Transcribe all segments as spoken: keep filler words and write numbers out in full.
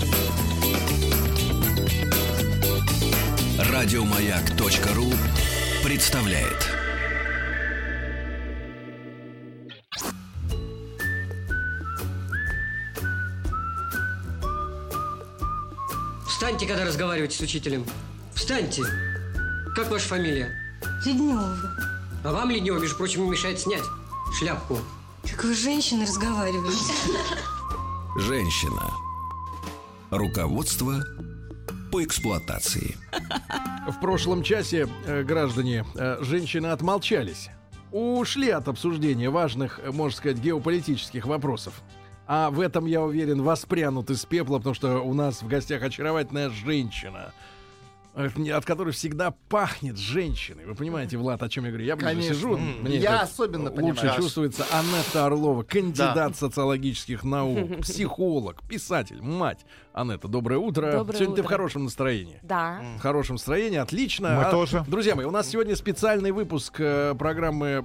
Радиомаяк.ру представляет. Встаньте, когда разговариваете с учителем. Встаньте. Как ваша фамилия? Леднева. А вам, Леднева, между прочим, не мешает снять шляпку. Как вы с женщиной разговариваете? Женщина. Руководство по эксплуатации. В прошлом часе, э, граждане, э, женщины отмолчались. Ушли от обсуждения важных, э, можно сказать, геополитических вопросов. А в этом, я уверен, воспрянут из пепла, потому что у нас в гостях очаровательная женщина, от которой всегда пахнет женщиной. Вы понимаете, Влад, о чем я говорю? Я ближе Конечно. сижу, мне я это особенно лучше понимаю. чувствуется. Анетта Орлова, кандидат Да. социологических наук, психолог, писатель, мать. Анетта, доброе утро. Доброе Сегодня утро. ты в хорошем настроении. Да. В хорошем настроении, отлично. Мы А, тоже. Друзья мои, у нас сегодня специальный выпуск э, программы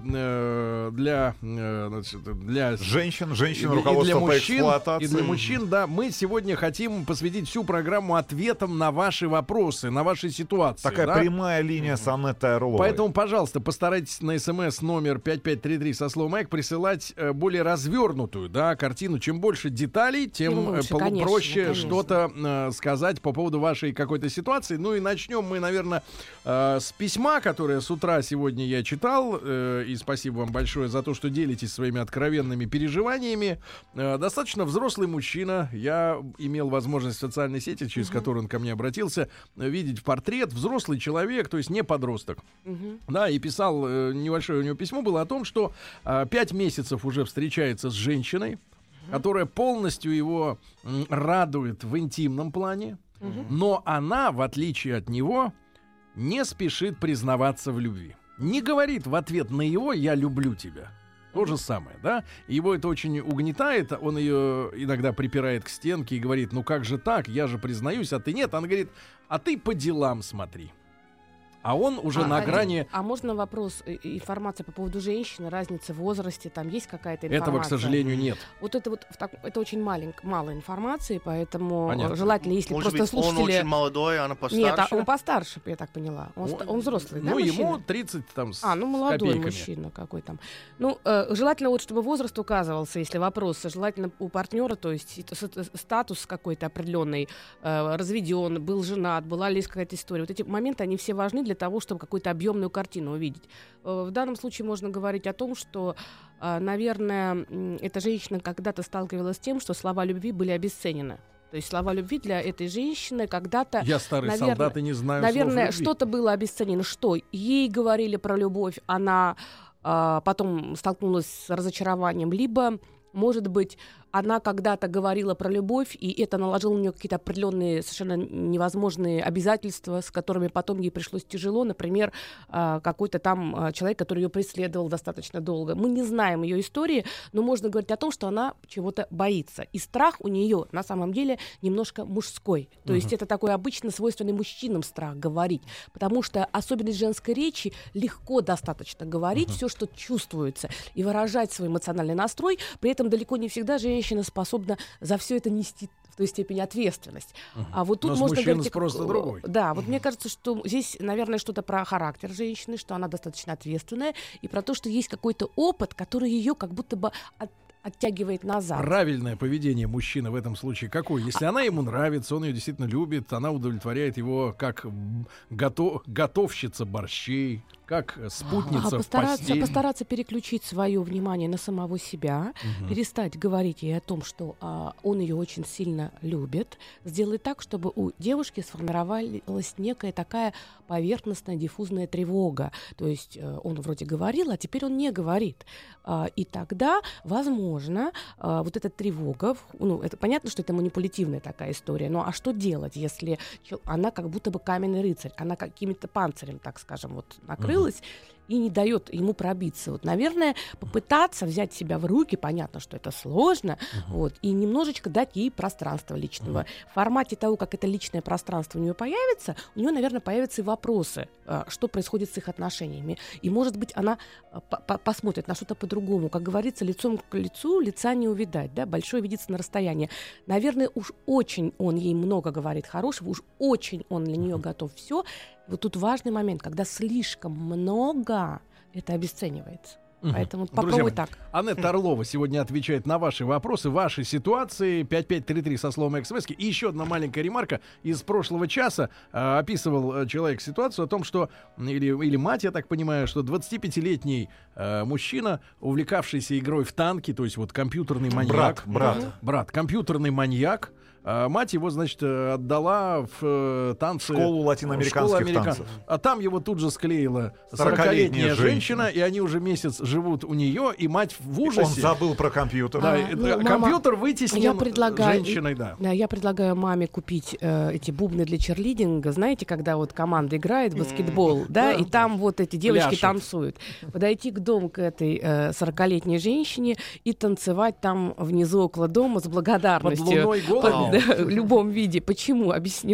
э, для, э, значит, для Женщин, женщин, и- и руководство для по мужчин, эксплуатации. и для мужчин, да. Мы сегодня хотим посвятить всю программу ответам на ваши вопросы, на ваши ситуации. Такая да? прямая линия с Анеттой Орловой. Поэтому, пожалуйста, постарайтесь на смс номер пять пять три три со словом «Майк» присылать э, более развернутую, да, картину. Чем больше деталей, тем, Тем лучше, э, полу- конечно, проще конечно. что-то э, сказать по поводу вашей какой-то ситуации. Ну и начнем мы, наверное, э, с письма, которое с утра сегодня я читал. Э, и спасибо вам большое за то, что делитесь своими откровенными переживаниями. Э, достаточно взрослый мужчина. Я имел возможность в социальной сети, через Мгм. которую он ко мне обратился, э, видеть портрет. Взрослый человек, то есть не подросток. Мгм. Да, и писал, э, небольшое у него письмо было о том, что э, пять месяцев уже встречается с женщиной, которая полностью его м, радует в интимном плане, Мгм. но она, в отличие от него, не спешит признаваться в любви. Не говорит в ответ на его «я люблю тебя». То же самое, да? Его это очень угнетает, он ее иногда припирает к стенке и говорит: ну как же так, я же признаюсь, а ты нет. Она говорит: а ты по делам смотри. А он уже А, на а, грани... А можно вопрос, э, информация по поводу женщины, разницы в возрасте, там есть какая-то информация? Этого, к сожалению, нет. Вот это вот в так- это очень маленько, мало информации, поэтому Понятно. желательно, если Может просто быть, он слушатели... очень молодой, а она постарше? Нет, а он постарше, я так поняла. Он, ста- он взрослый, да, Ну, ему мужчина? тридцать там с А, ну молодой копейками. мужчина какой там. Ну, э, желательно вот, чтобы возраст указывался, если вопрос. Желательно у партнера, то есть и- с- с- статус какой-то определенный, э, разведен, был женат, была ли какая-то история. Вот эти моменты, они все важны для того, чтобы какую-то объемную картину увидеть. Э, в данном случае можно говорить о том, что, э, наверное, м, эта женщина когда-то сталкивалась с тем, что слова любви были обесценены. То есть слова любви для этой женщины когда-то... Я старый наверное, солдат и не знаю слов Наверное, любви. что-то было обесценено. Что? Ей говорили про любовь, она а, потом столкнулась с разочарованием. Либо, может быть, она когда-то говорила про любовь, и это наложило на нее какие-то определенные совершенно невозможные обязательства, с которыми потом ей пришлось тяжело. Например, а, какой-то там а, человек, который ее преследовал достаточно долго. Мы не знаем ее истории, но можно говорить о том, что она чего-то боится. И страх у нее на самом деле немножко мужской. То есть это такой обычно свойственный мужчинам страх говорить. Потому что особенность женской речи легко достаточно говорить все, что чувствуется, и выражать свой эмоциональный настрой. При этом далеко не всегда женщина способна за все это нести в той степени ответственность. А вот тут Но с можно мужчин говорить... спрос-то другой. Да, вот мне кажется, что здесь, наверное, что-то про характер женщины, что она достаточно ответственная, и про то, что есть какой-то опыт, который ее как будто бы от- оттягивает назад. Правильное поведение мужчины в этом случае какое? Если она ему нравится, он ее действительно любит, она удовлетворяет его как м, гото- готовщица борщей, как спутница А в постараться, постель. постараться переключить свое внимание на самого себя, Мгм. перестать говорить ей о том, что а, он ее очень сильно любит, сделать так, чтобы у девушки сформировалась некая такая поверхностная диффузная тревога. То есть э, он вроде говорил, а теперь он не говорит. А, и тогда, возможно, а, вот эта тревога, в- ну, это понятно, что это манипулятивная такая история, но а что делать, если чел- она как будто бы каменный рыцарь, она каким-то панцирем, так скажем, вот накрылась, и не дает ему пробиться. Вот, наверное, попытаться взять себя в руки, понятно, что это сложно, uh-huh. вот, и немножечко дать ей пространство личного. Uh-huh. В формате того, как это личное пространство у нее появится, у нее, наверное, появятся и вопросы, что происходит с их отношениями. И, может быть, она посмотрит на что-то по-другому. Как говорится, лицом к лицу лица не увидать, да? Большое видится на расстоянии. Наверное, уж очень он ей много говорит хорошего, уж очень он для нее готов все. Вот тут важный момент, когда слишком много, это обесценивается. Угу. Поэтому попробуй так. Анетта Орлова сегодня отвечает на ваши вопросы, ваши ситуации. пять пять три три со словом СМС. И еще одна маленькая ремарка. Из прошлого часа э, описывал человек ситуацию о том, что, или, или мать, я так понимаю, что двадцатипятилетний э, мужчина, увлекавшийся игрой в танки, то есть вот компьютерный маньяк. Брат, брат. Брат, компьютерный маньяк. А мать его, значит, отдала в э, танцы... Школу латиноамериканских американ... танцев. А там его тут же склеила сорокалетняя женщина, и они уже месяц живут у нее, и мать в ужасе. Он забыл про компьютер. Да, А, и, ну, компьютер мама, вытеснен я предлагаю, женщиной, да. Да, я предлагаю маме купить э, эти бубны для черлидинга. Знаете, когда вот команда играет в баскетбол, да, и там вот эти девочки танцуют. Подойти к дому к этой э, сорокалетней женщине и танцевать там внизу около дома с благодарностью. Под луной голыми? Да, в любом виде. Почему? Объясню.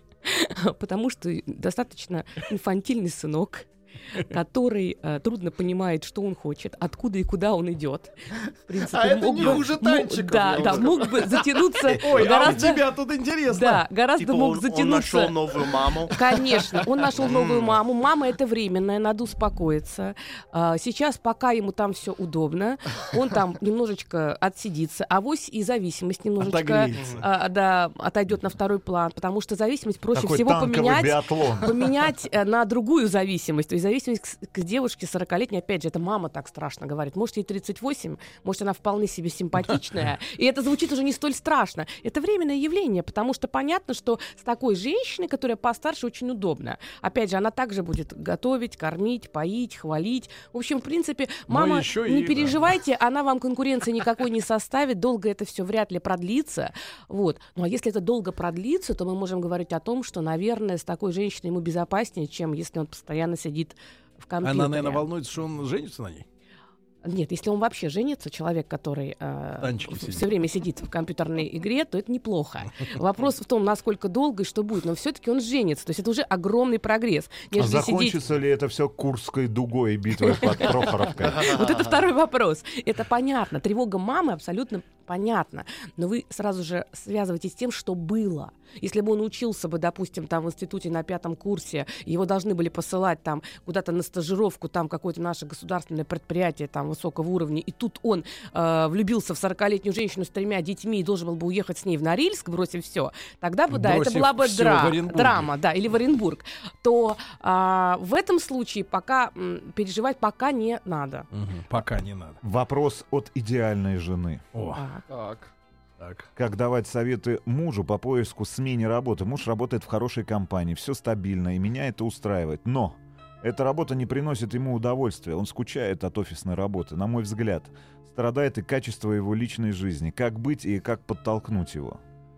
Потому что достаточно инфантильный сынок, который э, трудно понимает, что он хочет, откуда и куда он идет. В принципе, а это мог не бы, хуже мог, танчиков. да, да, мог бы затянуться. Ой, гораздо, а у тебя тут интересно. Да, гораздо Типа мог он, затянуться. он нашел новую маму. Конечно, он нашел новую маму. Мама это временная, надо успокоиться. А, сейчас, пока ему там все удобно, он там немножечко отсидится, авось и зависимость немножечко а, да, отойдет на второй план, потому что зависимость проще Такой всего поменять, биатлон. поменять э, на другую зависимость. То есть зависимость к, к девушке сорокалетней, опять же, это мама так страшно говорит. Может, ей тридцать восемь, может, она вполне себе симпатичная. И это звучит уже не столь страшно. Это временное явление, потому что понятно, что с такой женщиной, которая постарше, очень удобно. Опять же, она также будет готовить, кормить, поить, хвалить. В общем, в принципе, мама, не и, переживайте, да. Она вам конкуренции никакой не составит, долго это все вряд ли продлится. Вот. Ну, а если это долго продлится, то мы можем говорить о том, что, наверное, с такой женщиной ему безопаснее, чем если он постоянно сидит в компьютере. Она, наверное, волнуется, что он женится на ней? Нет, если он вообще женится, человек, который э, все время сидит в компьютерной игре, то это неплохо. Вопрос в том, насколько долго и что будет, но все-таки он женится. То есть это уже огромный прогресс. А закончится сидеть... ли это все Курской дугой и битвой под Прохоровкой? Вот это второй вопрос. Это понятно. Тревога мамы абсолютно понятно. Но вы сразу же связываетесь с тем, что было. Если бы он учился бы, допустим, там в институте на пятом курсе, его должны были посылать там куда-то на стажировку, там какое-то наше государственное предприятие там высокого уровня, и тут он э, влюбился в сорокалетнюю женщину с тремя детьми и должен был бы уехать с ней в Норильск, бросив все, тогда бы, да, это была бы дра- драма, да, или в Оренбург, то э, в этом случае пока м, переживать пока не надо. Угу, пока не надо. Вопрос от идеальной жены. О. Так. Так. Как давать советы мужу по поиску смене работы? Муж работает в хорошей компании, все стабильно, и меня это устраивает. Но эта работа не приносит ему удовольствия. Он скучает от офисной работы, на мой взгляд. Страдает и качество его личной жизни. Как быть и как подтолкнуть его?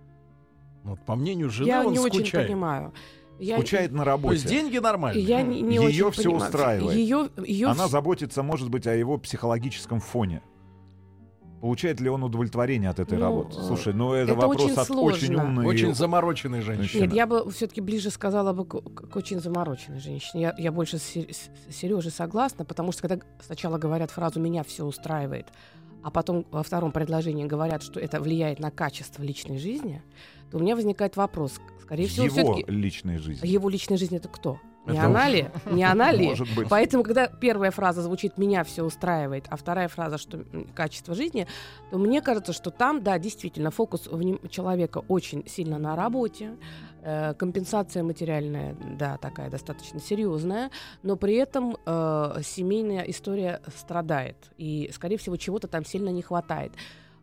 Вот, по мнению жены, Я он не скучает. очень понимаю. Я... Скучает на работе. То есть деньги нормальные. Я не, не ее очень все понимаю. устраивает. Ее, ее Она вс- заботится, может быть, о его психологическом фоне. Получает ли он удовлетворение от этой Ну, работы? Слушай, ну это, это вопрос очень от сложно. очень умной... Очень замороченной женщины. Нет, я бы все-таки ближе сказала бы к, к очень замороченной женщине. Я, я больше с, с Сережей согласна, потому что когда сначала говорят фразу «меня все устраивает», а потом во втором предложении говорят, что это влияет на качество личной жизни, то у меня возникает вопрос. Скорее всего, его все-таки личной жизни. его личная жизнь — это кто? Не Это она ли? Не она ли? Может быть. Поэтому, когда первая фраза звучит «меня все устраивает», а вторая фраза, что м, качество жизни, то мне кажется, что там, да, действительно, фокус вним- человека очень сильно на работе, э, компенсация материальная, да, такая достаточно серьезная, но при этом э, семейная история страдает, и, скорее всего, чего-то там сильно не хватает.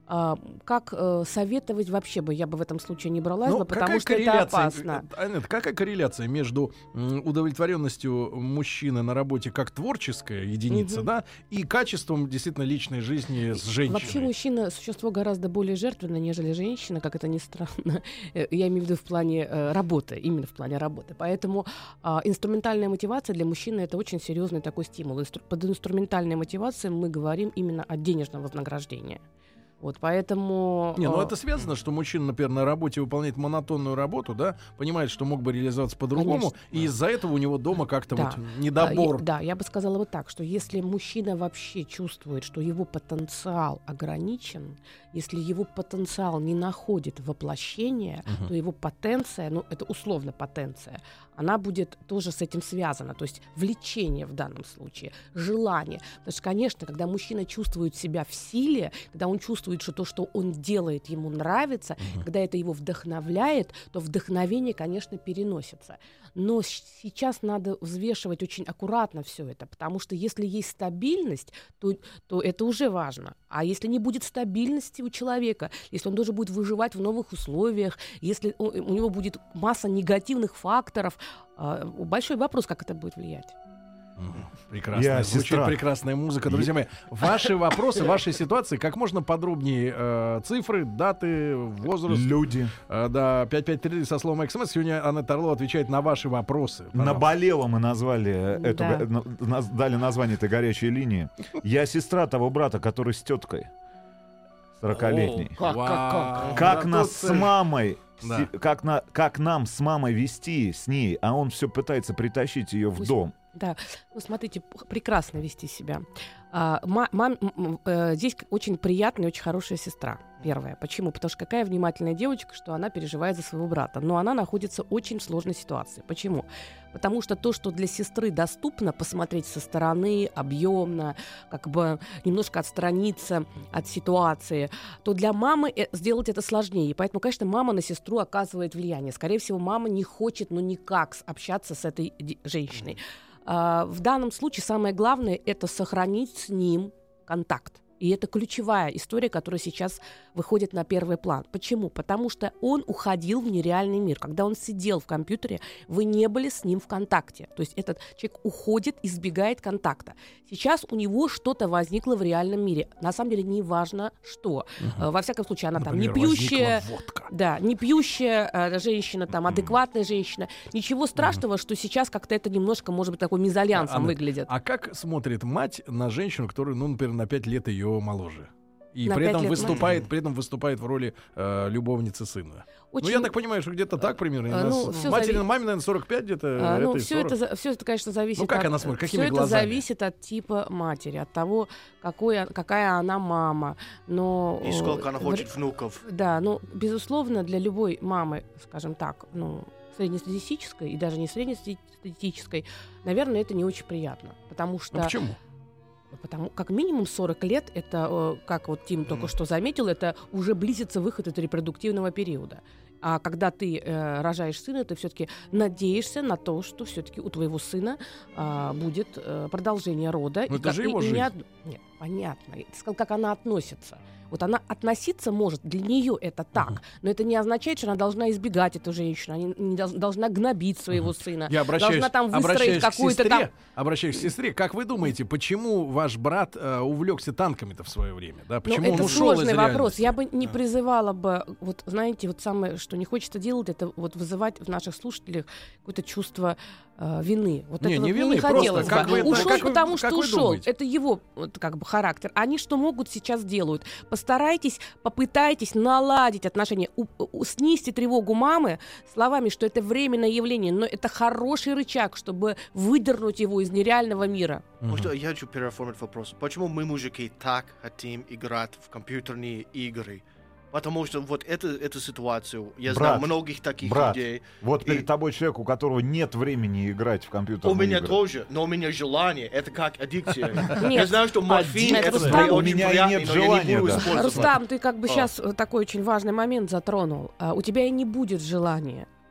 А, как э, советовать вообще бы, я бы в этом случае не бралась Ну, бы, потому какая что это корреляция, опасно. э, Анет, какая корреляция между м, удовлетворенностью мужчины на работе как творческая единица, Мгм. да, и качеством действительно личной жизни с женщиной? Вообще мужчина — существо гораздо более жертвенное, нежели женщина, как это ни странно. Э, Я имею в виду в плане э, работы, именно в плане работы. Поэтому а, инструментальная мотивация для мужчины — это очень серьезный такой стимул. Инстру- Под инструментальной мотивацией мы говорим именно о денежном вознаграждении. Вот, поэтому... Не, ну э, это связано, что мужчина, например, на работе выполняет монотонную работу, да, понимает, что мог бы реализоваться по-другому, Конечно. и из-за этого у него дома как-то Да. вот недобор. А, и- Да, я бы сказала вот так, что если мужчина вообще чувствует, что его потенциал ограничен, если его потенциал не находит воплощения, Мгм. то его потенция, ну это условно потенция, она будет тоже с этим связана. То есть влечение в данном случае, желание. Потому что, конечно, когда мужчина чувствует себя в силе, когда он чувствует, что то, что он делает, ему нравится, когда это его вдохновляет, то вдохновение, конечно, переносится. Но щ- сейчас надо взвешивать очень аккуратно все это, потому что если есть стабильность, то, то это уже важно. А если не будет стабильности у человека, если он должен будет выживать в новых условиях, если у, у него будет масса негативных факторов, а, большой вопрос, как это будет влиять. Мгм. Прекрасная, Я звучит сестра. прекрасная музыка. Друзья мои, ваши вопросы, ваши ситуации, как можно подробнее э, цифры, даты, возраст. Люди. Э, да, пять пять три со словом СМС. Сегодня Анна Орлова отвечает на ваши вопросы. Пожалуйста. Наболело мы назвали э, эту, Да. га- на- наз- дали название этой горячей линии. Я сестра того брата, который с теткой сорокалетней. Как, как, как? Как Да, нас тут, с э, мамой, да. си- как, на, как нам с мамой вести с ней, а он все пытается притащить ее в Пусть- дом. Да, ну смотрите, п- прекрасно вести себя. А, ма- мам- м- м, э, здесь к- очень приятная и очень хорошая сестра. Первая. Почему? Потому что какая внимательная девочка, что она переживает за своего брата. Но она находится очень в сложной ситуации. Почему? Потому что то, что для сестры доступно, посмотреть со стороны, объемно, как бы немножко отстраниться от ситуации, то для мамы э- сделать это сложнее. И поэтому, конечно, мама на сестру оказывает влияние. Скорее всего, мама не хочет, ну никак с- общаться с этой де- женщиной. А, в данном случае самое главное — это сохранить с ним контакт. И это ключевая история, которая сейчас выходит на первый план. Почему? Потому что он уходил в нереальный мир. Когда он сидел в компьютере, вы не были с ним в контакте. То есть этот человек уходит, избегает контакта. Сейчас у него что-то возникло в реальном мире. На самом деле не важно что. Э, Во всяком случае, она там не Например, пьющая, возникла водка. да, не пьющая э, женщина, там, адекватная женщина. Ничего страшного, что сейчас как-то это немножко, может быть, такой мезальянсом Анна, выглядит. А как смотрит мать на женщину, которая, ну, например, на пять лет ее моложе? И На при пять этом лет выступает, при этом выступает в роли э, любовницы сына. Очень- Ну, я так понимаю, что где-то так примерно. э, У ну, нас всё матери, зави- маме, наверное, сорок пять где-то. А, ну, этой все сорок. это, за- всё это, конечно, зависит Ну, как от... она смотрит? Какими всё это глазами? зависит от типа матери, от того, какой, о- какая она мама. Но, И э, сколько она в- хочет внуков. Да, ну, безусловно, для любой мамы, скажем так, ну, среднестатистической и даже не среднестатистической, наверное, это не очень приятно. Потому что... Ну, почему? Потому как минимум сорок лет, это, э, как вот Тим только что заметил, это уже близится выход из репродуктивного периода. А когда ты э, рожаешь сына, ты все-таки надеешься на то, что все-таки у твоего сына а, будет э, продолжение рода. Но И это как- же и- его и не жизнь. од- Нет, понятно. Ты сказал, как она относится. Вот она относиться может, для нее это так, Мгм. но это не означает, что она должна избегать эту женщину, она не, не долж- должна гнобить своего сына. Я обращаюсь, должна там выстроить обращаюсь к какую-то сестре. там... Обращаюсь к сестре. Как вы думаете, почему ваш брат э, увлекся танками-то в свое время? Да? Ну, Почему он это ушел из сложный вопрос. реальности? Я бы не Да. призывала бы, вот знаете, вот самое, что не хочется делать, это вот вызывать в наших слушателях какое-то чувство э, вины. Вот Не, это не вот мне вины, не просто хотелось как бы. вы это- Ушел, как вы- потому как что вы ушел. думаете? Это его вот, как бы характер. Они что могут сейчас делают? Постарайтесь, попытайтесь наладить отношения, у- у- снизьте тревогу мамы словами, что это временное явление, но это хороший рычаг, чтобы выдернуть его из нереального мира. Может, я хочу переоформить вопрос. Почему мы, мужики, так хотим играть в компьютерные игры? Потому что вот эту, эту ситуацию, я Брат, знаю многих таких брат, людей. Вот И- перед тобой человек, у которого нет времени играть в компьютерные У меня игры. тоже, но у меня желание, это как аддикция. Я Нет. знаю, что морфин Нет, это Рустам, при- у очень меня и приятный, нет но я не желания, буду да. использовать. Рустам, ты как бы А. сейчас такой очень важный момент затронул. А, у тебя и не будет желания.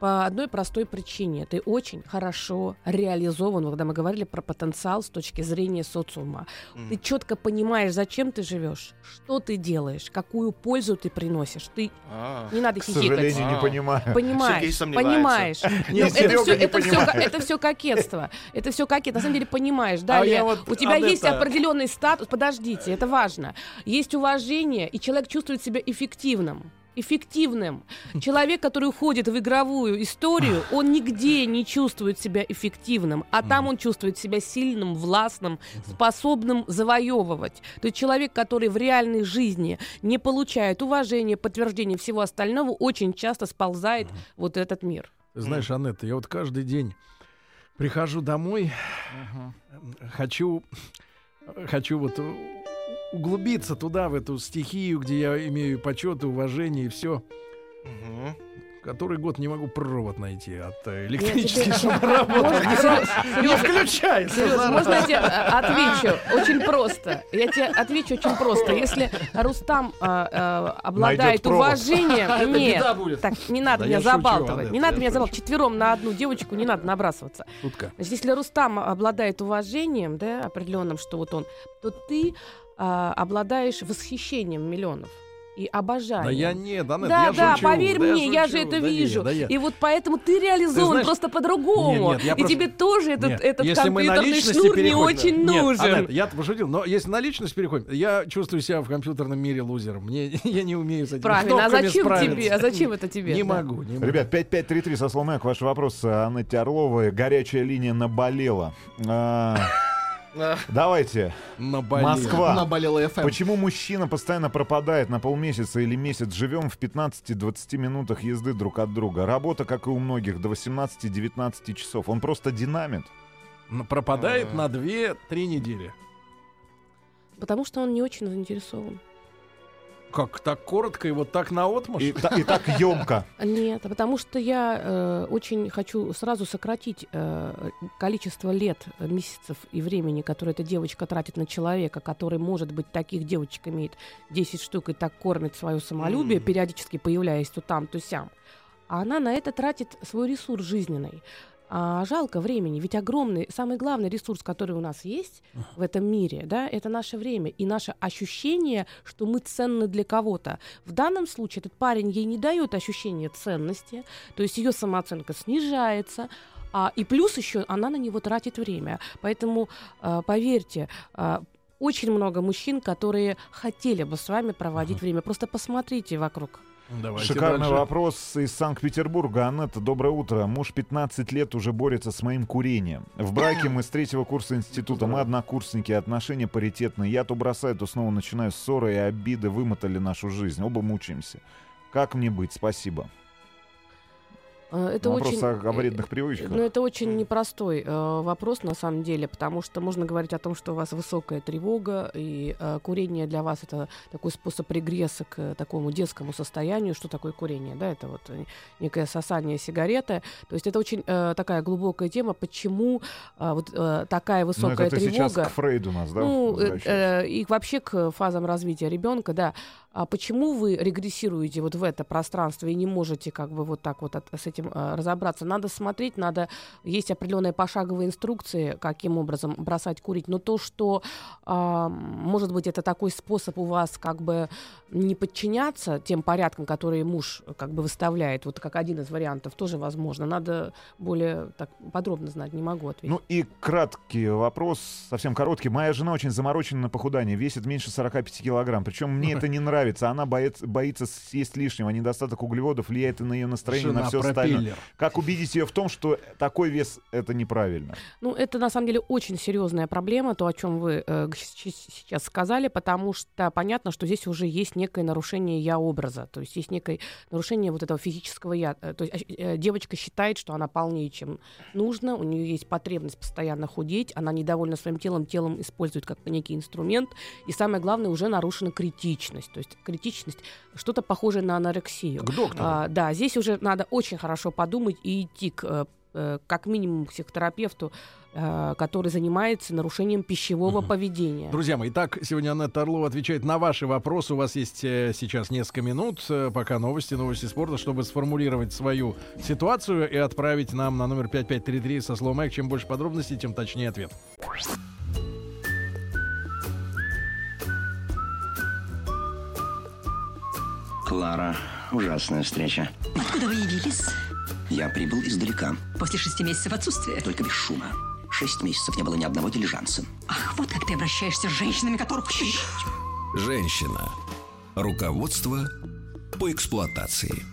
По одной простой причине. Ты очень хорошо реализован, когда мы говорили про потенциал с точки зрения социума. Mm. Ты четко понимаешь, зачем ты живешь, что ты делаешь, какую пользу ты приносишь. Ты Ah. не надо К хихикать. сожалению, не А. понимаю. Понимаешь, Сергей понимаешь. сомневается. Но Нет, это Серега все, не это, все, понимает. это все кокетство. Это все кокетство. На самом деле понимаешь. А Далее, я вот, у тебя Анетта- есть определенный статус. Подождите, это важно. Есть уважение, и человек чувствует себя эффективным. Эффективным. Человек, который уходит в игровую историю, он нигде не чувствует себя эффективным, а там он чувствует себя сильным, властным, способным завоевывать. То есть человек, который в реальной жизни не получает уважения, подтверждения всего остального, очень часто сползает в вот этот мир. Ты знаешь, Анетта, я вот каждый день прихожу домой, хочу, хочу вот углубиться туда, в эту стихию, где я имею почет и уважение, и все. Мгм. Который год не могу провод найти от э, Я электрических, тебе- чтобы работать. Можно- Серёж, Не Серёж, включается. Серёж, зараза. можно я тебе а, отвечу? Очень просто. Я тебе отвечу очень просто. Если Рустам а, а, обладает Найдёт провод. уважением... Это Нет, беда будет. так, не надо Да меня я шучу, забалтывать. Анетта, Не надо я меня шучу. забалтывать. Четвером на одну девочку не надо набрасываться. Шутка. Значит, если Рустам обладает уважением, да, определенным, что вот он, то ты а, обладаешь восхищением миллионов и обожанием. Да я нет, Анетта, Да, я да, шучу, поверь да мне, я шучу, же это да не, вижу. да я- И вот поэтому ты реализован Ты знаешь- просто по-другому. Нет, нет, я и просто- тебе тоже этот, Нет, этот если мы на компьютерный личности шнур не переходим- очень Нет, нужен. Анетта, я пошутил, но если на личность переходим, я чувствую себя в компьютерном мире лузером. Мне, я не умею с этими Правильно, а кнопками зачем справиться. тебе? А зачем это тебе? Не Да. могу, не могу. Ребят, пять пять три три со словом «Эк», ваш вопрос Анетте Орловой. Горячая линия наболела. А, А. Давайте. Наболело. Москва. Наболело эф эм. Почему мужчина постоянно пропадает на полмесяца или месяц? Живем в пятнадцати-двадцати минутах езды друг от друга. Работа, как и у многих, до восемнадцати-девятнадцати часов. Он просто динамит. Ну, пропадает на две-три недели. Потому что он не очень заинтересован. Как так коротко и вот так наотмашь? И, та- и так емко. Нет, а потому что я э, очень хочу сразу сократить э, количество лет, э, месяцев и времени, которое эта девочка тратит на человека, который, может быть, таких девочек имеет десять штук и так кормит свое самолюбие, Мгм. периодически появляясь то там, то сям. А она на это тратит свой ресурс жизненный. А жалко времени, ведь огромный, самый главный ресурс, который у нас есть в этом мире, да, это наше время и наше ощущение, что мы ценны для кого-то. В данном случае этот парень ей не дает ощущения ценности, то есть ее самооценка снижается, а, и плюс еще она на него тратит время. Поэтому, а, поверьте, а, очень много мужчин, которые хотели бы с вами проводить время. Просто посмотрите вокруг. Давайте Шикарный дальше. вопрос из Санкт-Петербурга. Анетта, доброе утро. Муж пятнадцать лет уже борется с моим курением. В браке мы с третьего курса института. Мы однокурсники, отношения паритетные. Я то бросаю, то снова начинаю ссоры и обиды. Вымотали нашу жизнь. Оба мучаемся. Как мне быть? Спасибо. А, Это Вопрос очень, о, о вредных привычках. Ну, это очень непростой э, вопрос, на самом деле, потому что можно говорить о том, что у вас высокая тревога, и э, курение для вас — это такой способ регресса к э, такому детскому состоянию. Что такое курение? Да, это вот э, некое сосание сигареты. То есть это очень э, такая глубокая тема, почему э, вот э, такая Ну, высокая это ты сейчас тревога. к Фрейду у нас, да? Ну, э, возвращаешься? э, и вообще к фазам развития ребенка, да. А почему вы регрессируете вот в это пространство и не можете как бы вот так вот от- с этим э, разобраться? Надо смотреть, надо... Есть определенные пошаговые инструкции, каким образом бросать курить. Но то, что, а, может быть, это такой способ у вас как бы не подчиняться тем порядкам, которые муж как бы выставляет, вот как один из вариантов, тоже возможно. Надо более так подробно знать, не могу ответить. Ну и краткий вопрос, совсем короткий. Моя жена очень заморочена на похудание, весит меньше сорока пяти килограмм. Причем мне это не нравится. Она боец- боится съесть лишнего. Недостаток углеводов влияет и на ее настроение, Жена на все остальное. пропеллер. Как убедить ее в том, что такой вес — это неправильно? Ну, это на самом деле очень серьезная проблема, то, о чем вы э, г- щ- сейчас сказали, потому что понятно, что здесь уже есть некое нарушение я-образа, то есть есть некое нарушение вот этого физического я. Э, То есть э, девочка считает, что она полнее, чем нужно, у нее есть потребность постоянно худеть, она недовольна своим телом, телом использует как некий инструмент, и самое главное, уже нарушена критичность, то есть критичность, что-то похожее на анорексию. К доктору. А, да, здесь уже надо очень хорошо подумать и идти к э, э, как минимум к психотерапевту, э, который занимается нарушением пищевого uh-huh. поведения. Друзья мои, итак, сегодня Анетта Орлова отвечает на ваши вопросы. У вас есть э, сейчас несколько минут, э, пока новости, новости спорта, чтобы сформулировать свою ситуацию и отправить нам на номер пять пять три три со словом «Майк». Чем больше подробностей, тем точнее ответ. Клара, ужасная встреча. Откуда вы явились? Я прибыл издалека. После шести месяцев отсутствия? Только без шума. Шесть месяцев не было ни одного дилижанса. Ах, вот как ты обращаешься с женщинами, которых... Женщина. Руководство по эксплуатации.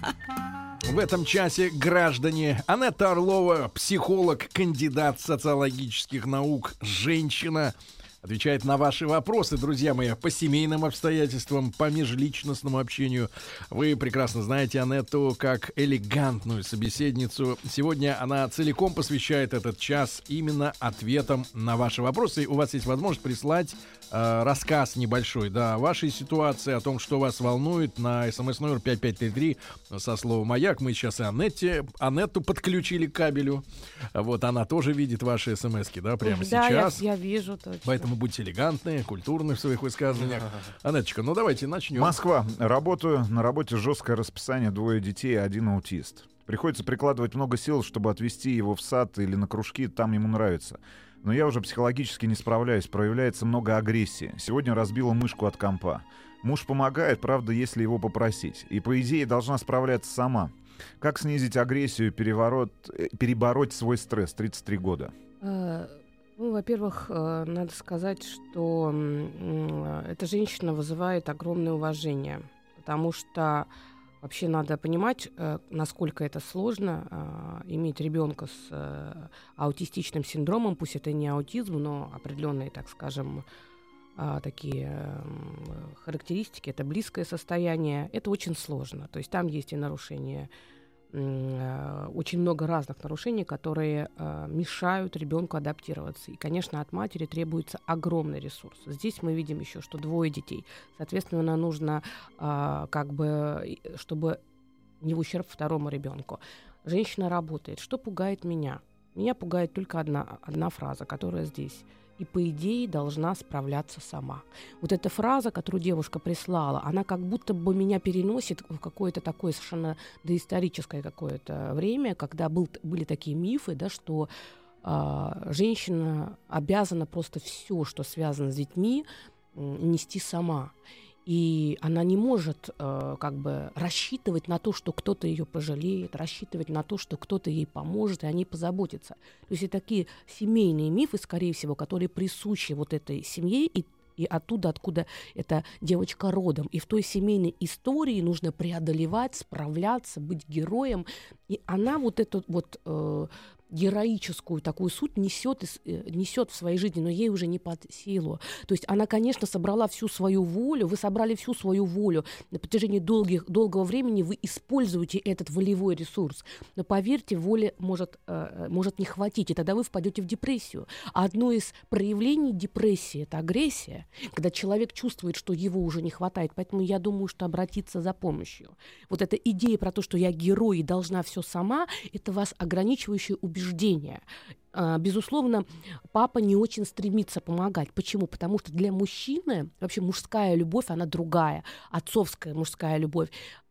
В этом часе, граждане, Анетта Орлова, психолог, кандидат социологических наук, женщина, отвечает на ваши вопросы, друзья мои, по семейным обстоятельствам, по межличностному общению. Вы прекрасно знаете Анетту как элегантную собеседницу. Сегодня она целиком посвящает этот час именно ответам на ваши вопросы. И у вас есть возможность прислать э, рассказ небольшой, да, о вашей ситуации, о том, что вас волнует, на смс-номер пять пять три три со словом «Маяк». Мы сейчас и Анетте, Анетту подключили к кабелю. Вот она тоже видит ваши смски, да, прямо да, сейчас. Я, я вижу точно. Поэтому будьте элегантны, культурны в своих высказываниях. Анеточка, ну давайте начнем. Москва. Работаю. На работе жесткое расписание, двое детей и один аутист. Приходится прикладывать много сил, чтобы отвезти его в сад или на кружки, там ему нравится. Но я уже психологически не справляюсь, проявляется много агрессии. Сегодня разбила мышку от компа. Муж помогает, правда, если его попросить. И, по идее, должна справляться сама. Как снизить агрессию, переворот, перебороть свой стресс? тридцать три года. Ну, во-первых, надо сказать, что эта женщина вызывает огромное уважение, потому что вообще надо понимать, насколько это сложно иметь ребенка с аутистичным синдромом, пусть это не аутизм, но определенные, так скажем, такие характеристики, это близкое состояние, это очень сложно. То есть там есть и нарушения, очень много разных нарушений, которые э, мешают ребенку адаптироваться. И, конечно, от матери требуется огромный ресурс. Здесь мы видим еще, что двое детей. Соответственно, нужно, э, как бы, чтобы не в ущерб второму ребенку. Женщина работает. Что пугает меня? Меня пугает только одна, одна фраза, которая здесь. И, по идее, должна справляться сама. Вот эта фраза, которую девушка прислала, она как будто бы меня переносит в какое-то такое совершенно доисторическое какое-то время, когда был, были такие мифы, да, что э, женщина обязана просто все, что связано с детьми, э, нести сама. И она не может э, как бы рассчитывать на то, что кто-то ее пожалеет, рассчитывать на то, что кто-то ей поможет, и о ней позаботится. То есть это такие семейные мифы, скорее всего, которые присущи вот этой семье и, и оттуда, откуда эта девочка родом. И в той семейной истории нужно преодолевать, справляться, быть героем. И она вот эту вот... Э, героическую такую суть несет, несет в своей жизни, но ей уже не под силу. То есть она, конечно, собрала всю свою волю, вы собрали всю свою волю. На протяжении долгих, долгого времени вы используете этот волевой ресурс. Но поверьте, воли может, э, может не хватить, и тогда вы впадете в депрессию. А одно из проявлений депрессии — это агрессия, когда человек чувствует, что его уже не хватает. Поэтому я думаю, что обратиться за помощью. Вот эта идея про то, что я герой и должна все сама, это вас ограничивающее убеждение. убеждения. Безусловно, папа не очень стремится помогать. Почему? Потому что для мужчины вообще мужская любовь, она другая. Отцовская мужская любовь.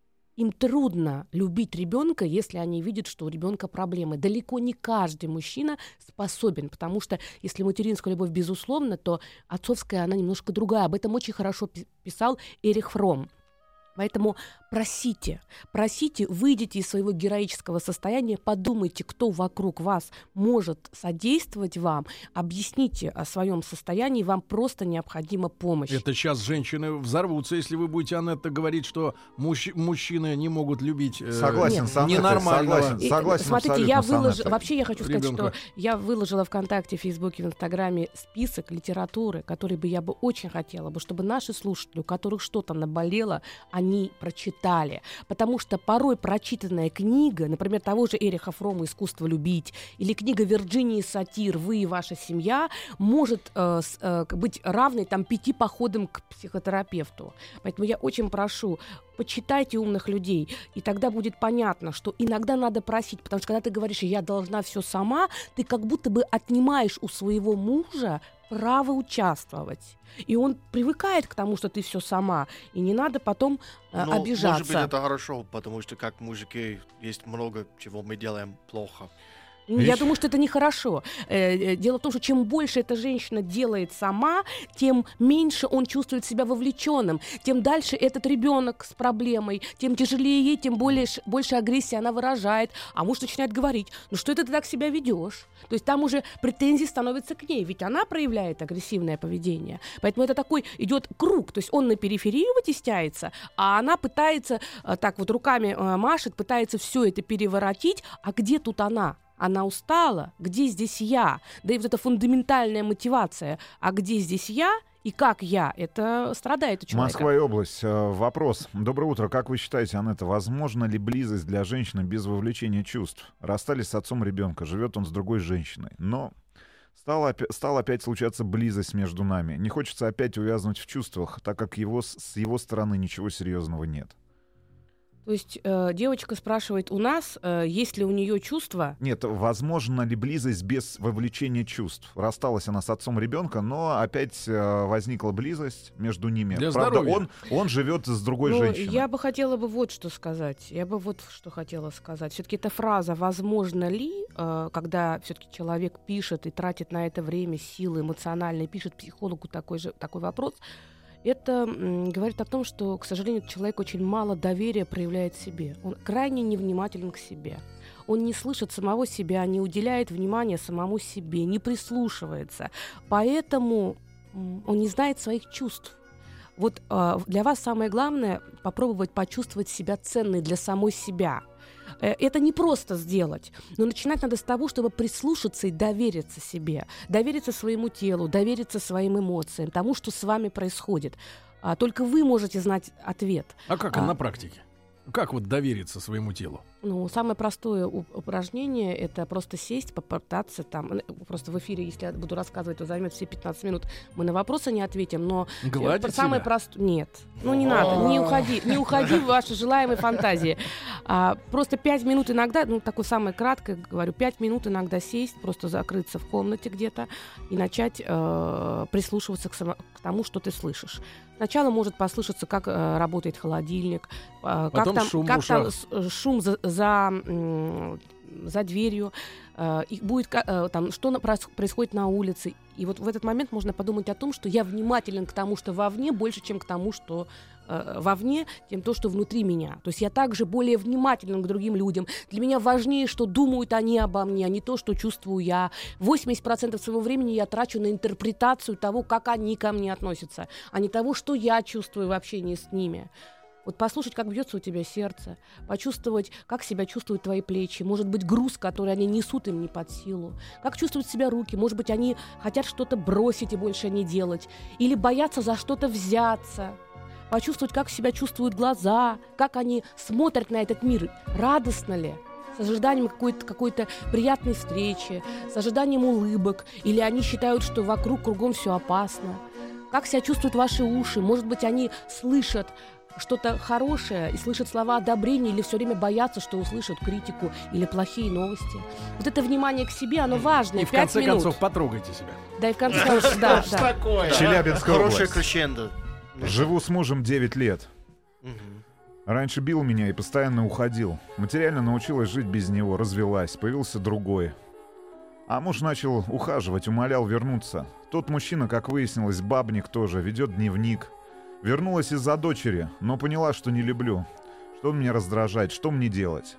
Им трудно любить ребенка, если они видят, что у ребенка проблемы. Далеко не каждый мужчина способен, потому что если материнская любовь безусловна, то отцовская, она немножко другая. Об этом очень хорошо писал Эрих Фромм. Поэтому просите, просите, выйдите из своего героического состояния, подумайте, кто вокруг вас может содействовать вам, объясните о своем состоянии, вам просто необходима помощь. Это сейчас женщины взорвутся, если вы будете, Анетта, говорить, что мужч- мужчины не могут любить э, согласен, нет, с Анеттой, ненормального. согласен, согласен. Смотрите, я выложила, вообще я хочу сказать, ребенка. что я выложила ВКонтакте, в Фейсбуке, в Инстаграме список литературы, который бы я бы очень хотела бы, чтобы наши слушатели, у которых что-то наболело, они они прочитали. Потому что порой прочитанная книга, например, того же Эриха Фромма «Искусство любить» или книга Вирджинии Сатир «Вы и ваша семья» может э, с, э, быть равной там, пяти походам к психотерапевту. Поэтому я очень прошу, почитайте умных людей, и тогда будет понятно, что иногда надо просить, потому что когда ты говоришь «я должна все сама», ты как будто бы отнимаешь у своего мужа право участвовать. И он привыкает к тому, что ты все сама, и не надо потом э, Но, обижаться. может быть, это хорошо, потому что как мужики есть много чего мы делаем плохо. Я Видишь? думаю, что это нехорошо. Э, э, Дело в том, что чем больше эта женщина делает сама, тем меньше он чувствует себя вовлеченным, тем дальше этот ребенок с проблемой, тем тяжелее ей, тем более, ш- больше агрессии она выражает. А муж начинает говорить: ну что это ты так себя ведешь? То есть там уже претензии становятся к ней, ведь она проявляет агрессивное поведение. Поэтому это такой идет круг. То есть он на периферию вытесняется, а она пытается, э, так вот руками э, машет, пытается все это переворотить. А где тут она? Она устала. Где здесь я? Да и вот эта фундаментальная мотивация. А где здесь я и как я? Это страдает у человека. Москва и область. Э, Вопрос. Доброе утро. Как вы считаете, Анетта, возможно ли близость для женщины без вовлечения чувств? Расстались с отцом ребенка, живет он с другой женщиной. Но стала, опя- стала опять случаться близость между нами. Не хочется опять увязнуть в чувствах, так как его, с с его стороны ничего серьезного нет. То есть э, девочка спрашивает у нас, э, есть ли у нее чувства. Нет, возможно ли близость без вовлечения чувств? Рассталась она с отцом ребенка, но опять э, возникла близость между ними. Для Правда, здоровья. он, он живет с другой Ну, женщиной. я бы хотела бы вот что сказать. Я бы вот что хотела сказать. Все-таки эта фраза «возможно ли», э, когда все-таки человек пишет и тратит на это время, силы эмоциональные, пишет психологу такой же такой вопрос, это м, говорит о том, что, к сожалению, человек очень мало доверия проявляет себе. Он крайне невнимателен к себе. Он не слышит самого себя, не уделяет внимания самому себе, не прислушивается. Поэтому м, он не знает своих чувств. Вот э, для вас самое главное — попробовать почувствовать себя ценной для самой себя. Э, Это не просто сделать, но начинать надо с того, чтобы прислушаться и довериться себе, довериться своему телу, довериться своим эмоциям, тому, что с вами происходит. А, только вы можете знать ответ. А как А. на практике? Как вот довериться своему телу? Ну, самое простое у- упражнение — это просто сесть, попытаться там, э, просто в эфире, если я буду рассказывать, то займет все пятнадцать минут, мы на вопросы не ответим, но э, Гладить самое себя? простое... Нет, ну не надо, не уходи, не уходи в ваши желаемые фантазии. А, просто пять минут иногда, ну, такое самое краткое, говорю, пять минут иногда сесть, просто закрыться в комнате где-то и начать э, прислушиваться к, само- к тому, что ты слышишь. Сначала может послышаться, как э, работает холодильник, э, как Потом там, шум в как там ушах. с- э, шум за, за, м, за дверью, э, и будет ка- э, там, что на- прос- происходит на улице. И вот в этот момент можно подумать о том, что я внимателен к тому, что вовне, больше, чем к тому, что э, вовне, тем то, что внутри меня. То есть я также более внимателен к другим людям. Для меня важнее, что думают они обо мне, а не то, что чувствую я. восемьдесят процентов своего времени я трачу на интерпретацию того, как они ко мне относятся, а не того, что я чувствую в общении с ними. Вот послушать, как бьется у тебя сердце, почувствовать, как себя чувствуют твои плечи, может быть, груз, который они несут, им не под силу, как чувствуют себя руки, может быть, они хотят что-то бросить и больше не делать, или боятся за что-то взяться, почувствовать, как себя чувствуют глаза, как они смотрят на этот мир, радостно ли, с ожиданием какой-то, какой-то приятной встречи, с ожиданием улыбок, или они считают, что вокруг кругом все опасно, как себя чувствуют ваши уши, может быть, они слышат что-то хорошее и слышат слова одобрения или все время боятся, что услышат критику или плохие новости. Вот это внимание к себе, оно важно. И в Пять конце минут. концов потрогайте себя. Да, и в конце концов, да, да. Челябинская Хорошая область. крещендо. Живу с мужем девять лет. Мгм. Раньше бил меня и постоянно уходил. Материально научилась жить без него, развелась, появился другой. А муж начал ухаживать, умолял вернуться. Тот мужчина, как выяснилось, бабник тоже, ведет дневник. Вернулась из-за дочери, но поняла, что не люблю. Что он меня раздражает, что мне делать?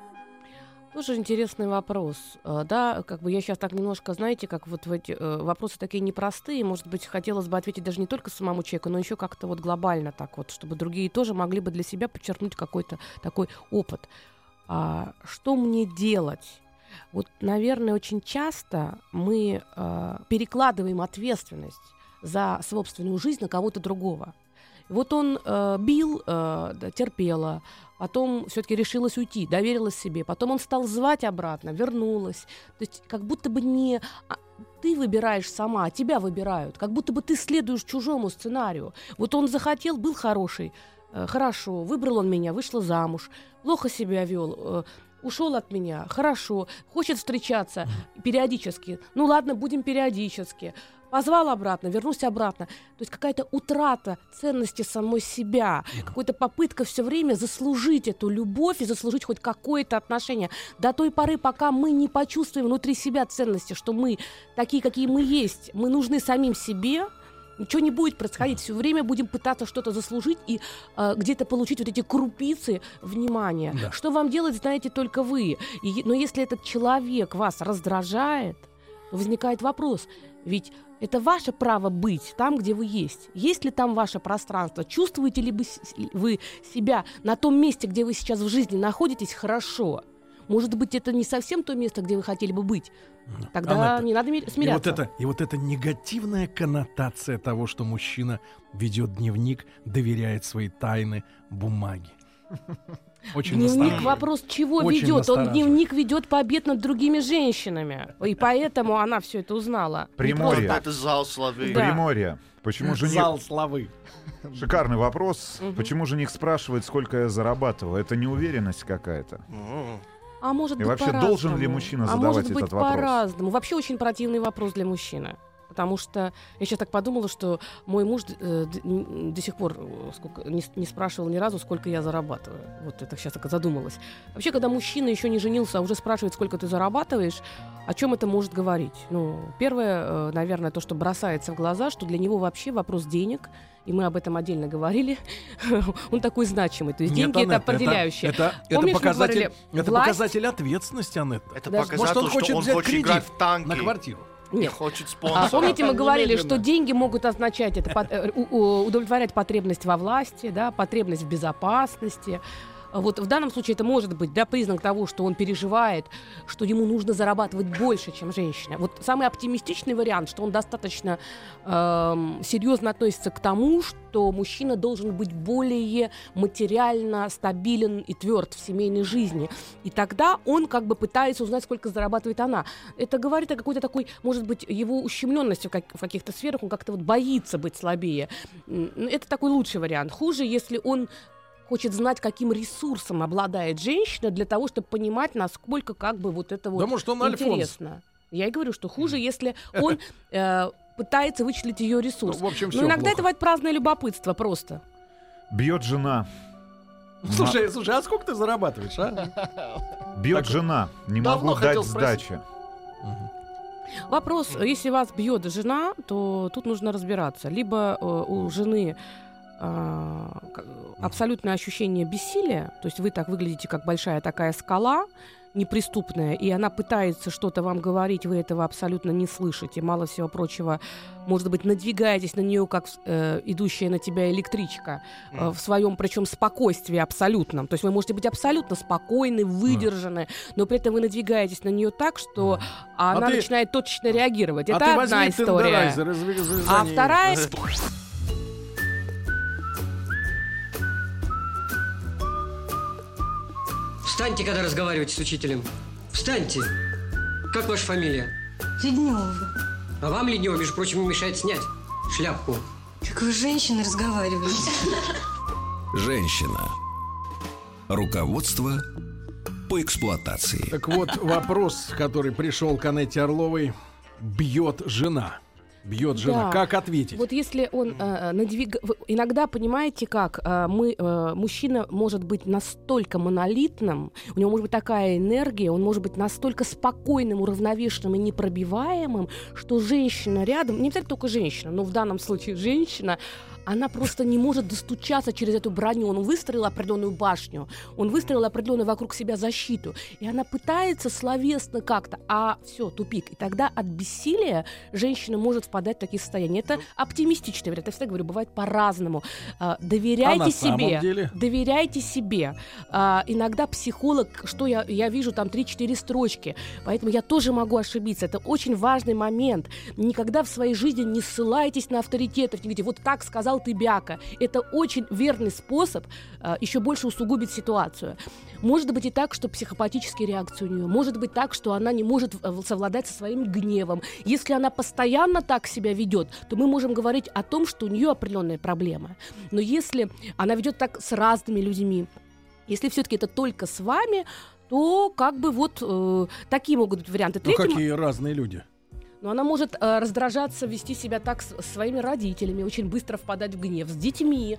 Тоже интересный вопрос. Э, Да, как бы я сейчас так немножко, знаете, как вот в эти э, вопросы такие непростые. Может быть, хотелось бы ответить даже не только самому человеку, но еще как-то вот глобально так вот, чтобы другие тоже могли бы для себя подчеркнуть какой-то такой опыт. А, что мне делать? Вот, наверное, очень часто мы э, перекладываем ответственность за собственную жизнь на кого-то другого. Вот он э, бил, э, да, терпела, потом все-таки решилась уйти, доверилась себе, потом он стал звать обратно, вернулась. То есть как будто бы не а, ты выбираешь сама, а тебя выбирают, как будто бы ты следуешь чужому сценарию. Вот он захотел, был хороший, Э, хорошо, выбрал он меня, вышла замуж, плохо себя вел, э, ушел от меня, хорошо, хочет встречаться периодически, ну ладно, будем периодически. Позвал обратно, вернусь обратно. То есть какая-то утрата ценности самой себя, какая-то попытка все время заслужить эту любовь и заслужить хоть какое-то отношение. До той поры, пока мы не почувствуем внутри себя ценности, что мы такие, какие мы есть, мы нужны самим себе, ничего не будет происходить. Все время будем пытаться что-то заслужить и э, где-то получить вот эти крупицы внимания. Да. Что вам делать, знаете только вы. И, но если этот человек вас раздражает, возникает вопрос, ведь это ваше право быть там, где вы есть. Есть ли там ваше пространство? Чувствуете ли вы себя на том месте, где вы сейчас в жизни находитесь, хорошо? Может быть, это не совсем то место, где вы хотели бы быть. Тогда Анетта, не надо смиряться. И вот, это, и вот эта негативная коннотация того, что мужчина ведет дневник, доверяет свои тайны бумаге. Очень дневник вопрос чего Очень ведет? Он дневник ведет побед над другими женщинами. И поэтому она все это узнала. Приморье. Это зал славы. Да. Приморье. Почему жених... Зал славы. Шикарный вопрос. Угу. Почему жених спрашивает, сколько я зарабатываю? Это неуверенность какая-то. А может И быть, вообще, по-разному. Должен ли мужчина задавать а может быть, этот вопрос? По-разному. Вообще очень противный вопрос для мужчины. Потому что я сейчас так подумала, что мой муж э, до, до сих пор сколько, не, не спрашивал ни разу, сколько я зарабатываю. Вот это сейчас так задумалась. Вообще, когда мужчина еще не женился, а уже спрашивает, сколько ты зарабатываешь, о чем это может говорить? Ну, первое, э, наверное, то, что бросается в глаза, что для него вообще вопрос денег, и мы об этом отдельно говорили, он такой значимый. То есть Нет, деньги Анетта, — это определяющее. Это, это, Помнишь, это, показатель, говорили, это власть... показатель ответственности, Анетта. Это Даже, показатель, может, он хочет что он взять хочет кредит играть в танки. На квартиру. Нет. Хочет спонсора. А помните, мы говорили, что деньги могут означать это, удовлетворять потребность во власти, да, потребность в безопасности. Вот в данном случае это может быть, да, признак того, что он переживает, что ему нужно зарабатывать больше, чем женщина. Вот самый оптимистичный вариант, что он достаточно э, серьезно относится к тому, что мужчина должен быть более материально стабилен и тверд в семейной жизни. И тогда он как бы пытается узнать, сколько зарабатывает она. Это говорит о какой-то такой, может быть, его ущемленности в, как, в каких-то сферах, он как-то вот боится быть слабее. Это такой лучший вариант. Хуже, если он хочет знать, каким ресурсом обладает женщина для того, чтобы понимать, насколько как бы вот это вот да, может, он интересно. Альфонс. Я и говорю, что хуже, если он э, пытается вычислить ее ресурс. Ну, в общем, Но иногда плохо. это бывает праздное любопытство просто. Бьет жена. Слушай, слушай, а сколько ты зарабатываешь, а? Бьет так, жена. Не могу дать сдачи. Угу. Вопрос, если вас бьет жена, то тут нужно разбираться. Либо э, у жены абсолютное ощущение бессилия, то есть вы так выглядите, как большая такая скала неприступная, и она пытается что-то вам говорить, вы этого абсолютно не слышите. Мало всего прочего, может быть, надвигаетесь на нее, как э, идущая на тебя электричка, э, в своем, причем, спокойствии абсолютном. То есть вы можете быть абсолютно спокойны, выдержаны, но при этом вы надвигаетесь на нее так, что она а начинает ты... точечно реагировать. А это одна история. А вторая... Встаньте, когда разговариваете с учителем. Встаньте. Как ваша фамилия? Леднева. А вам, Леднева, между прочим, не мешает снять шляпку. Как вы с женщиной разговариваете? Женщина. Руководство по эксплуатации. Так вот, вопрос, который пришел к Анетте Орловой. Бьет жена. Бьет жена. Да. Как ответить? Вот если он э, надвиг... Иногда, понимаете как, э, мы, э, мужчина может быть настолько монолитным, у него может быть такая энергия, он может быть настолько спокойным, уравновешенным и непробиваемым, что женщина рядом, не обязательно только женщина, но в данном случае женщина, она просто не может достучаться через эту броню. Он выстроил определенную башню, он выстроил определенную вокруг себя защиту, и она пытается словесно как-то, а все, тупик. И тогда от бессилия женщина может впадать в такие состояния. Это оптимистичный вариант. Я всегда говорю, бывает по-разному. А, доверяйте а себе. Доверяйте себе. А, иногда психолог, что я, я вижу, там три-четыре строчки, поэтому я тоже могу ошибиться. Это очень важный момент. Никогда в своей жизни не ссылайтесь на авторитетов, не говорите, вот так сказал сказал ты бяка. Это очень верный способ э, еще больше усугубить ситуацию. Может быть и так, что психопатические реакции у нее. Может быть так, что она не может совладать со своим гневом. Если она постоянно так себя ведет, то мы можем говорить о том, что у нее определенная проблема. Но если она ведет так с разными людьми, если все-таки это только с вами, то как бы вот э, такие могут быть варианты. Ну, Третьим... какие разные люди? Но она может э, раздражаться, вести себя так с, с своими родителями, очень быстро впадать в гнев, с детьми.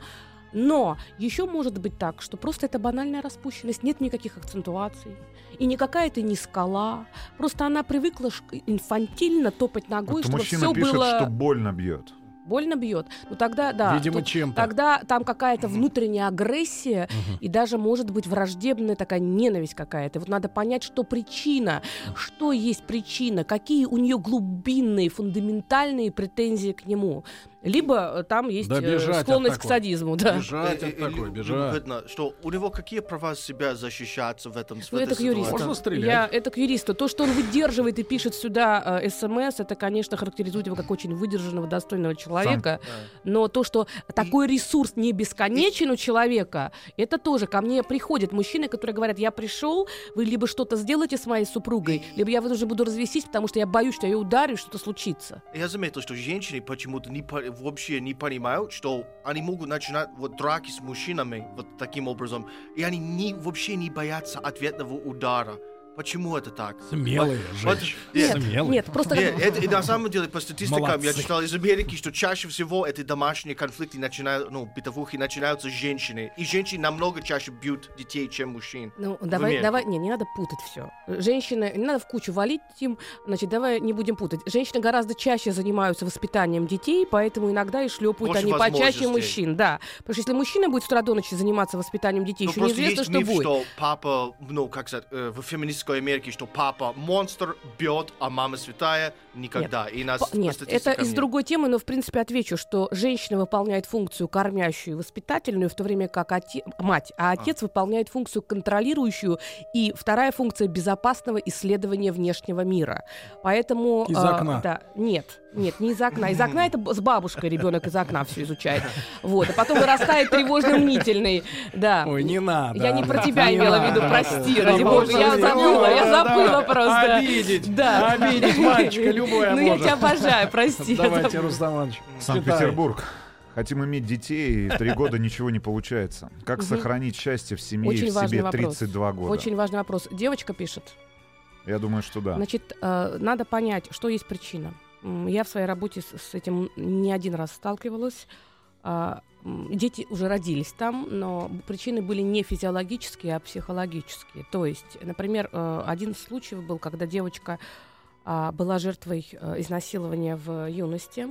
Но еще может быть так, что просто это банальная распущенность, нет никаких акцентуаций. И никакая это не скала. Просто она привыкла инфантильно топать ногой, вот чтобы мужчина все пишет, было... что больно бьет. Больно бьет. Ну тогда, да. Видимо, тут, чем-то. Тогда там какая-то внутренняя агрессия Угу. и даже, может быть, враждебная такая ненависть какая-то. Вот надо понять, что причина, что есть причина, какие у нее глубинные, фундаментальные претензии к нему. Либо там есть Да, э, склонность к садизму. Да. Бежать от такой, бежать. Видно, что у него какие права себя защищаться в этом в Ну, этой это к юристу. ситуации? Можно стрелять? Я, это к юристу. То, что он выдерживает и пишет сюда э, смс, это, конечно, характеризует его как очень выдержанного, достойного человека. Но то, что такой ресурс не бесконечен у человека, это тоже ко мне приходят мужчины, которые говорят: я пришел, вы либо что-то сделаете с моей супругой, либо я уже буду развестись, потому что я боюсь, что я ее ударю, что-то случится. Я заметил, что женщины почему-то не, по- вообще не понимают, что они могут начинать вот драки с мужчинами вот таким образом, и они не, вообще не боятся ответного удара. Почему это так? Смелые Вот- женщины. Нет, Смелые. нет, просто... Нет, это, и на самом деле, по статистикам, Молодцы. я читал из Америки, что чаще всего эти домашние конфликты начинают, ну, бытовухи начинаются с женщины. И женщины намного чаще бьют детей, чем мужчин. Ну, давай, Америке. давай, не, не надо путать все. Женщины, не надо в кучу валить им, значит, давай не будем путать. Женщины гораздо чаще занимаются воспитанием детей, поэтому иногда и шлепают Больше они почаще возможностей. мужчин, да. Потому что если мужчина будет с утра до ночи заниматься воспитанием детей, Ну, еще просто неизвестно, есть что миф, будет. что папа, ну, как сказать, э, в феминистской Америке, что папа монстр, бьет, а мама святая никогда. И нас По- по Нет, это статистикам из нет. другой темы, но в принципе отвечу, что женщина выполняет функцию кормящую и воспитательную, в то время как оте- мать, а отец выполняет функцию контролирующую, и вторая функция безопасного исследования внешнего мира. Поэтому... Из а, окна. Да, нет, нет, не из окна. Из окна это б- с бабушкой ребенок из окна все изучает. Вот, а потом вырастает тревожно-мнительный. Да. Ой, не надо. Я не про тебя Не имела в виду, надо. прости, Да, ради бога, я можно забыла, я да, забыла да. просто. Обидеть, Да. обидеть мальчика любое Ну, я может. тебя обожаю, прости. я Давайте, забыла. Рустам Иванович. Санкт-Петербург. Хотим иметь детей, и три года ничего не получается. Как сохранить счастье в семье и Очень в важный себе вопрос. тридцать два года? Очень важный вопрос. Девочка пишет. Я думаю, что да. Значит, э, надо понять, что есть причина. М, Я в своей работе с, с этим не один раз сталкивалась. А, м, дети уже родились там, но причины были не физиологические, а психологические. То есть, например, э, один из случаев был, когда девочка а, была жертвой э, изнасилования в юности.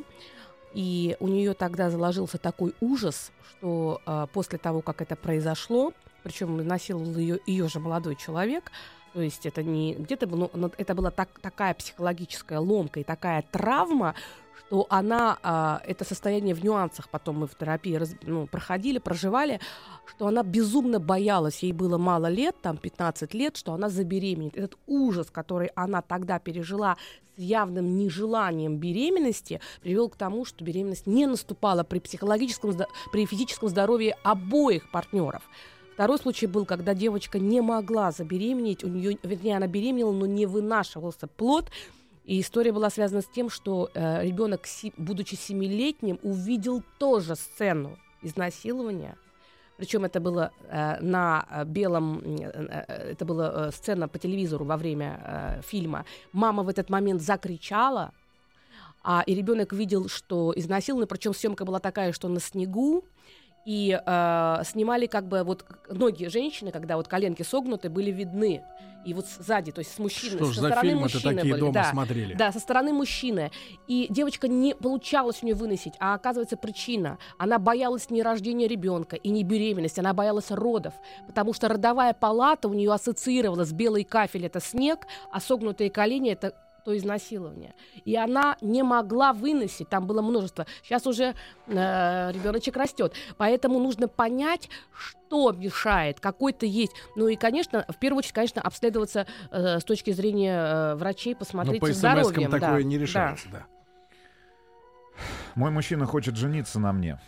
И у нее тогда заложился такой ужас, что э, после того, как это произошло, причем насиловал ее, ее же молодой человек, то есть это не где-то было, но это была так, такая психологическая ломка и такая травма, что она, а, это состояние в нюансах, потом мы в терапии раз, ну, проходили, проживали, что она безумно боялась, ей было мало лет, там пятнадцать лет, что она забеременеет. Этот ужас, который она тогда пережила с явным нежеланием беременности, привел к тому, что беременность не наступала при психологическом, здо- при физическом здоровье обоих партнеров. Второй случай был, когда девочка не могла забеременеть, у нее, вернее, она беременела, но не вынашивался плод. И история была связана с тем, что э, ребенок, си, будучи семилетним, увидел тоже сцену изнасилования. Причем это было э, на э, белом, э, э, это была э, сцена по телевизору во время э, фильма. Мама в этот момент закричала, а, и ребенок видел, что изнасилован. Причем съемка была такая, что на снегу. И э, снимали как бы вот ноги женщины, когда вот коленки согнуты, были видны. И вот сзади, то есть с мужчиной. Что ж со за стороны фильмы-то мужчины такие были. дома Да, смотрели? да, со стороны мужчины. И девочка не получалось у нее выносить, а оказывается причина. Она боялась не рождения ребенка и не беременности, она боялась родов. Потому что родовая палата у нее ассоциировалась с белый кафель — это снег, а согнутые колени — это то изнасилование. И она не могла выносить, там было множество. Сейчас уже э, ребеночек растет. Поэтому нужно понять, что мешает, какой-то есть. Ну и, конечно, в первую очередь, конечно, обследоваться э, с точки зрения э, врачей, посмотреть Но по здоровьем. смс-кам такое да, не решается, да. Мой мужчина хочет жениться на мне.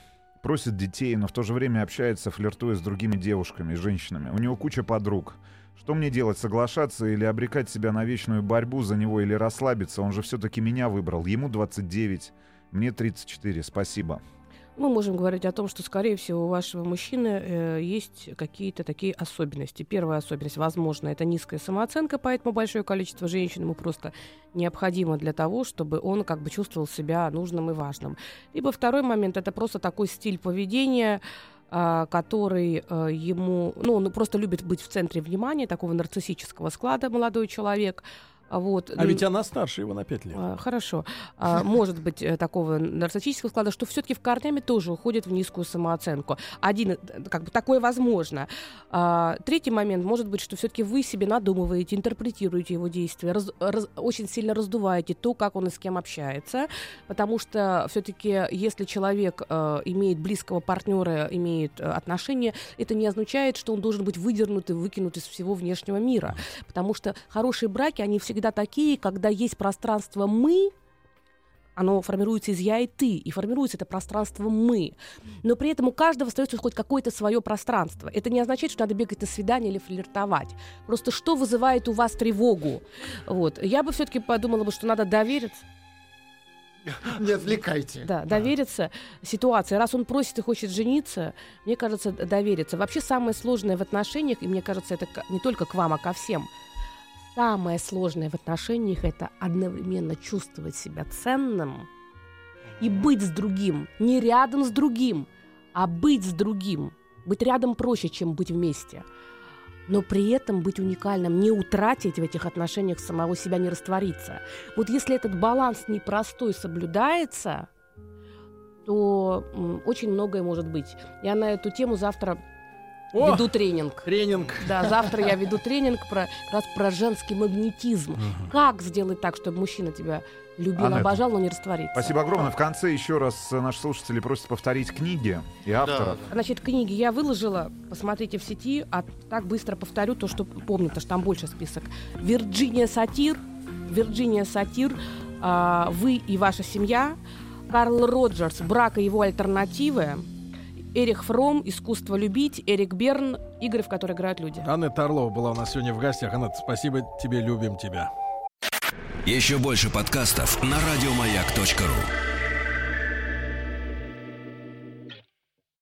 просит детей, но в то же время общается, флиртуя с другими девушками, женщинами. У него куча подруг. Что мне делать, соглашаться или обрекать себя на вечную борьбу за него, или расслабиться? Он же все-таки меня выбрал. Ему двадцать девять, мне тридцать четыре. Спасибо. Мы можем говорить о том, что, скорее всего, у вашего мужчины э, есть какие-то такие особенности. Первая особенность, возможно, это низкая самооценка, поэтому большое количество женщин ему просто необходимо для того, чтобы он как бы чувствовал себя нужным и важным. Либо второй момент, это просто такой стиль поведения, э, который э, ему... Ну, он просто любит быть в центре внимания, такого нарциссического склада молодой человек. Вот. А ведь она старше его на пять лет. А, хорошо. А, может быть э, такого нарциссического склада, что все-таки в корнями тоже уходит в низкую самооценку. Один, как бы такое возможно. А, третий момент может быть, что все-таки вы себе надумываете, интерпретируете его действия, раз, раз, очень сильно раздуваете то, как он и с кем общается, потому что все-таки если человек э, имеет близкого партнера, имеет э, отношения, это не означает, что он должен быть выдернут и выкинут из всего внешнего мира, потому что хорошие браки, они всегда всегда такие, когда есть пространство «мы», оно формируется из «я» и «ты», и формируется это пространство «мы». Но при этом у каждого остается хоть какое-то свое пространство. Это не означает, что надо бегать на свидание или флиртовать. Просто что вызывает у вас тревогу? Вот. Я бы все-таки подумала, что надо довериться. Не отвлекайте. Да, довериться ситуации. Раз он просит и хочет жениться, мне кажется, довериться. Вообще самое сложное в отношениях, и мне кажется, это не только к вам, а ко всем, самое сложное в отношениях — это одновременно чувствовать себя ценным и быть с другим. Не рядом с другим, а быть с другим. Быть рядом проще, чем быть вместе. Но при этом быть уникальным, не утратить в этих отношениях самого себя, не раствориться. Вот если этот баланс непростой соблюдается, то м, очень многое может быть. Я на эту тему завтра... О, веду тренинг. Тренинг. Да, завтра я веду тренинг про, как раз про женский магнетизм. Угу. Как сделать так, чтобы мужчина тебя любил, Анетта, обожал, но не раствориться. Спасибо огромное. В конце еще раз наши слушатели просят повторить книги и авторов. Да. Значит, книги я выложила, посмотрите в сети, а так быстро повторю то, что помню, потому что там больше список. Вирджиния Сатир, Вирджиния Сатир, а, «Вы и ваша семья», Карл Роджерс, «Брак и его альтернативы», Эрих Фром, «Искусство любить», Эрик Берн, «Игры, в которые играют люди». Анетта Орлова была у нас сегодня в гостях. Анетта, спасибо тебе, любим тебя. Еще больше подкастов на радиомаяк точка ру.